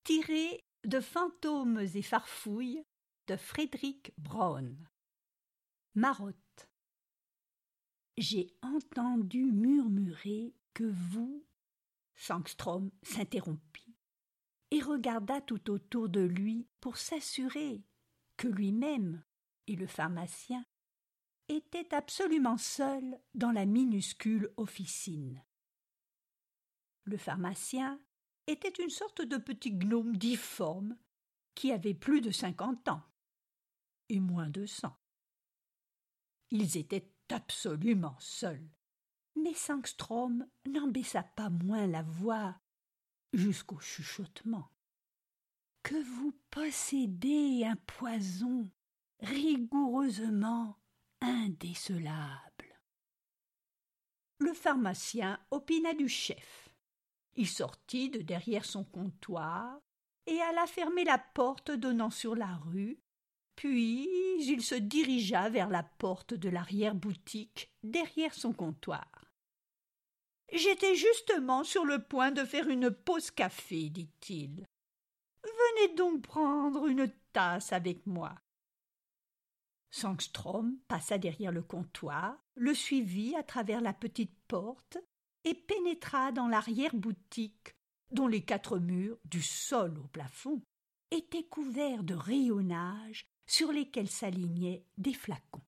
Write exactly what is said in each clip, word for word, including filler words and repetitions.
tiré de Fantômes et farfouilles de Frédéric Brown. Marotte. J'ai entendu murmurer que vous. Sangstrom s'interrompit et regarda tout autour de lui pour s'assurer que lui-même et le pharmacien étaient absolument seuls dans la minuscule officine. Le pharmacien était une sorte de petit gnome difforme qui avait plus de cinquante ans et moins de cent. Ils étaient absolument seuls, mais Sangstrom n'en baissa pas moins la voix jusqu'au chuchotement. Que vous possédez un poison rigoureusement indécelable. Le pharmacien opina du chef. Il sortit de derrière son comptoir et alla fermer la porte donnant sur la rue, puis il se dirigea vers la porte de l'arrière-boutique derrière son comptoir. « J'étais justement sur le point de faire une pause café, dit-il. Venez donc prendre une tasse avec moi. » Sangstrom passa derrière le comptoir, le suivit à travers la petite porte et pénétra dans l'arrière-boutique, dont les quatre murs, du sol au plafond, étaient couverts de rayonnages sur lesquels s'alignaient des flacons.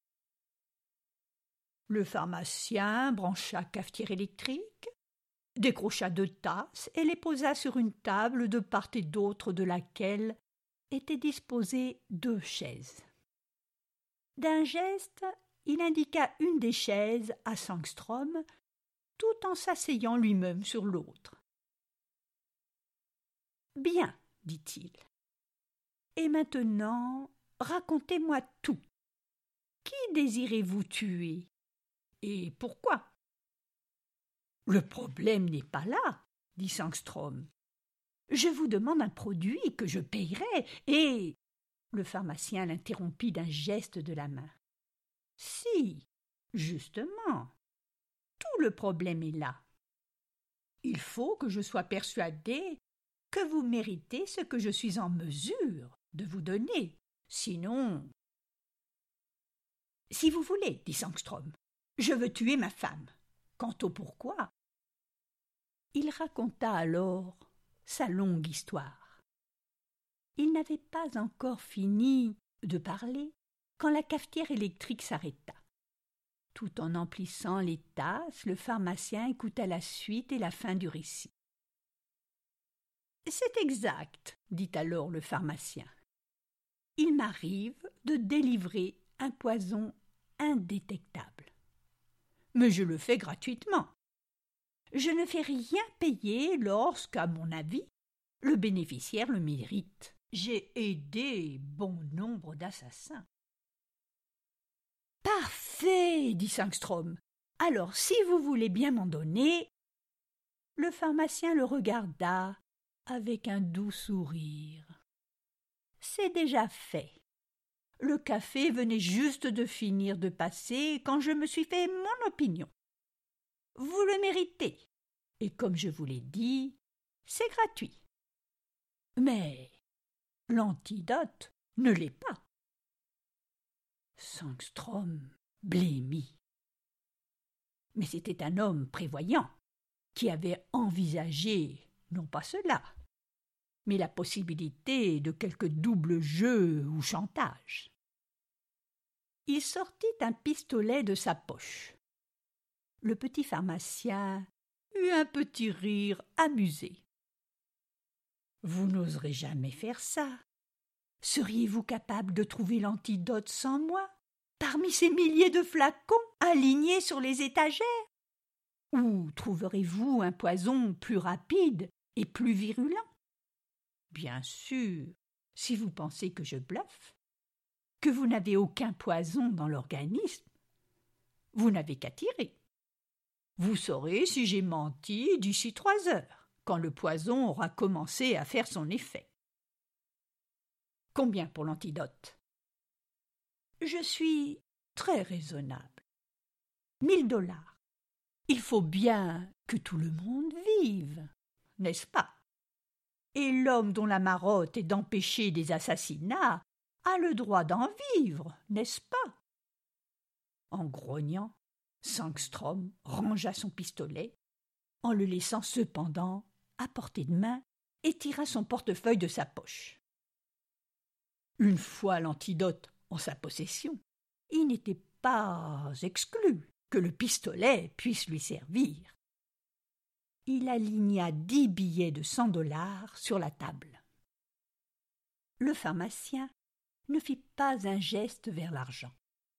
Le pharmacien brancha cafetière électrique, décrocha deux tasses et les posa sur une table de part et d'autre de laquelle étaient disposées deux chaises. D'un geste, il indiqua une des chaises à Sangstrom, tout en s'asseyant lui-même sur l'autre. « Bien, dit-il. Et maintenant, racontez-moi tout. Qui désirez-vous tuer? Et pourquoi? » Le problème n'est pas là, dit Sangstrom. Je vous demande un produit que je payerai, et... Le pharmacien l'interrompit d'un geste de la main. Si, justement, tout le problème est là. Il faut que je sois persuadé que vous méritez ce que je suis en mesure de vous donner, sinon... Si vous voulez, dit Sangstrom, je veux tuer ma femme. Quant au pourquoi... Il raconta alors sa longue histoire. Il n'avait pas encore fini de parler quand la cafetière électrique s'arrêta. Tout en emplissant les tasses, le pharmacien écouta la suite et la fin du récit. « C'est exact, dit alors le pharmacien. Il m'arrive de délivrer un poison indétectable. Mais je le fais gratuitement. Je ne fais rien payer lorsqu'à mon avis, le bénéficiaire le mérite. J'ai aidé bon nombre d'assassins. »« Parfait, dit Sangstrom. Alors, si vous voulez bien m'en donner... » Le pharmacien le regarda avec un doux sourire. « C'est déjà fait. Le café venait juste de finir de passer quand je me suis fait mon opinion. Vous le méritez, et comme je vous l'ai dit, c'est gratuit. Mais... l'antidote ne l'est pas. » Sangstrom blêmit. Mais c'était un homme prévoyant, qui avait envisagé, non pas cela, mais la possibilité de quelque double jeu ou chantage. Il sortit un pistolet de sa poche. Le petit pharmacien eut un petit rire amusé. « Vous n'oserez jamais faire ça. Seriez-vous capable de trouver l'antidote sans moi, parmi ces milliers de flacons alignés sur les étagères? Ou trouverez-vous un poison plus rapide et plus virulent? Bien sûr, si vous pensez que je bluffe, que vous n'avez aucun poison dans l'organisme, vous n'avez qu'à tirer. Vous saurez si j'ai menti d'ici trois heures, quand le poison aura commencé à faire son effet. Combien pour l'antidote? Je suis très raisonnable. Mille dollars. Il faut bien que tout le monde vive, n'est-ce pas? et l'homme dont la marotte est d'empêcher des assassinats a le droit d'en vivre, n'est-ce pas? En grognant, Sangstrom rangea son pistolet, en le laissant cependant à portée de main, et tira son portefeuille de sa poche. Une fois l'antidote en sa possession, il n'était pas exclu que le pistolet puisse lui servir. Il aligna dix billets de cent dollars sur la table. Le pharmacien ne fit pas un geste vers l'argent.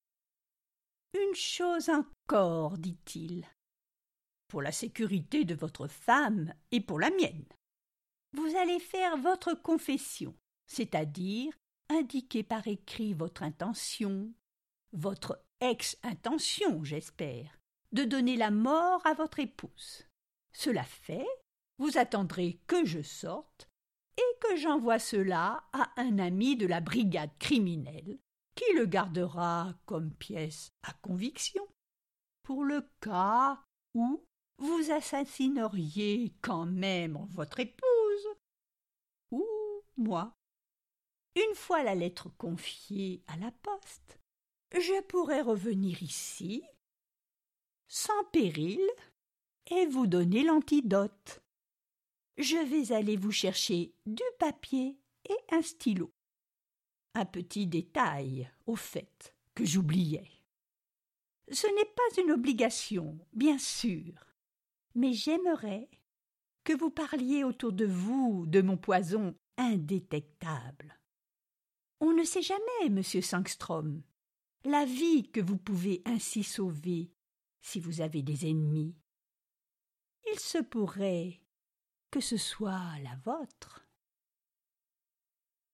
« Une chose encore, dit-il, pour la sécurité de votre femme et pour la mienne. Vous allez faire votre confession, c'est-à-dire indiquer par écrit votre intention, votre ex-intention, j'espère, de donner la mort à votre épouse. Cela fait, vous attendrez que je sorte et que j'envoie cela à un ami de la brigade criminelle qui le gardera comme pièce à conviction, pour le cas où vous assassineriez quand même votre épouse, ou moi. Une fois la lettre confiée à la poste, je pourrai revenir ici, sans péril, et vous donner l'antidote. Je vais aller vous chercher du papier et un stylo. Un petit détail, au fait, que j'oubliais. Ce n'est pas une obligation, bien sûr, mais j'aimerais que vous parliez autour de vous de mon poison indétectable. On ne sait jamais, monsieur Sangstrom, la vie que vous pouvez ainsi sauver si vous avez des ennemis. Il se pourrait que ce soit la vôtre.